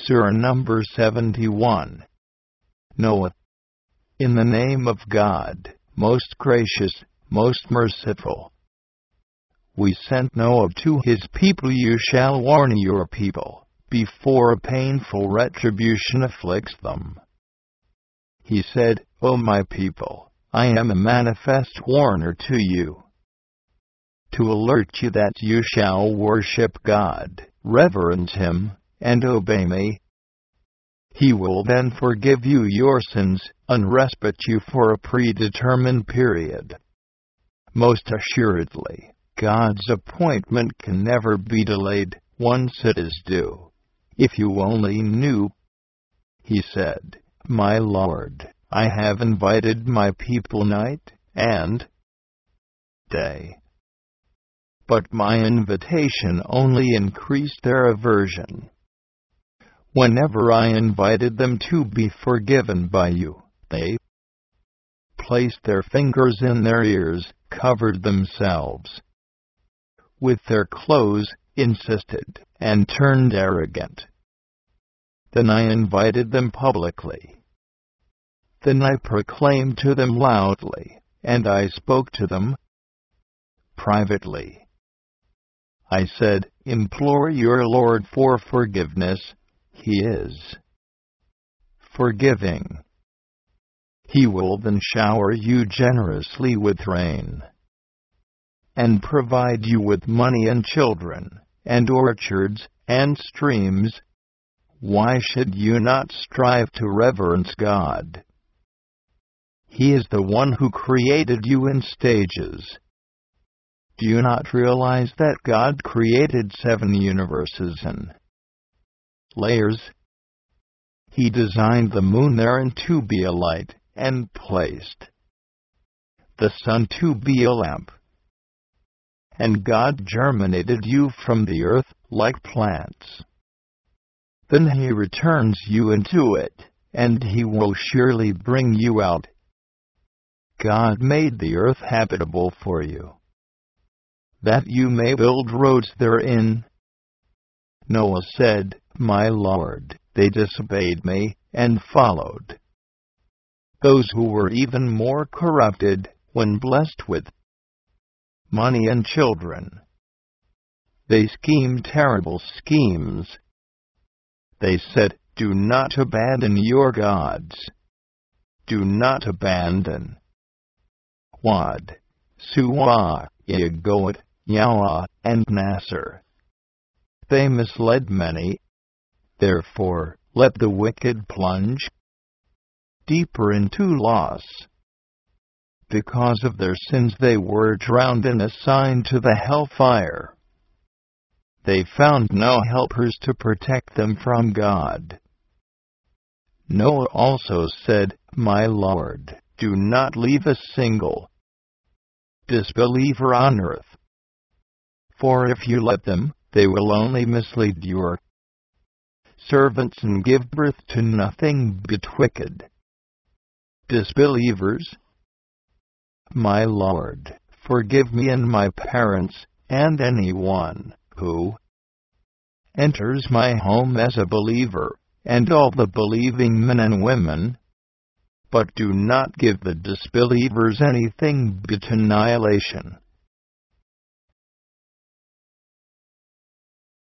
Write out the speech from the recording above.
Surah number 71. Noah. In the name of God, most gracious, most merciful. We sent Noah to his people. You shall warn your people, before a painful retribution afflicts them. He said, O my people, I am a manifest warner to you, to alert you that you shall worship God, reverence Him, and obey me. He will then forgive you your sins, and respite you for a predetermined period. Most assuredly, God's appointment can never be delayed, once it is due. If you only knew. He said, My Lord, I have invited my people night and day. But my invitation only increased their aversion. Whenever I invited them to be forgiven by you, they placed their fingers in their ears, covered themselves with their clothes, insisted, and turned arrogant. Then I invited them publicly. Then I proclaimed to them loudly, and I spoke to them privately. I said, Implore your Lord for forgiveness. He is forgiving. He will then shower you generously with rain, and provide you with money and children, and orchards, and streams. Why should you not strive to reverence God? He is the one who created you in stages. Do you not realize that God created 7 universes in layers? He designed the moon therein to be a light, and placed the sun to be a lamp. And God germinated you from the earth, like plants. Then He returns you into it, and He will surely bring you out. God made the earth habitable for you, that you may build roads therein. Noah said, My Lord, they disobeyed me, and followed those who were even more corrupted, when blessed with money and children. They schemed terrible schemes. They said, Do not abandon your gods. Do not abandon Wad, Suwa, Yagoat, Yahweh, and Nasser. They misled many. Therefore, let the wicked plunge deeper into loss. Because of their sins they were drowned and assigned to the hellfire. They found no helpers to protect them from God. Noah also said, My Lord, do not leave a single disbeliever on earth. For if you let them, they will only mislead your servants and give birth to nothing but wicked disbelievers. My Lord, forgive me and my parents, and anyone who enters my home as a believer, and all the believing men and women. But do not give the disbelievers anything but annihilation.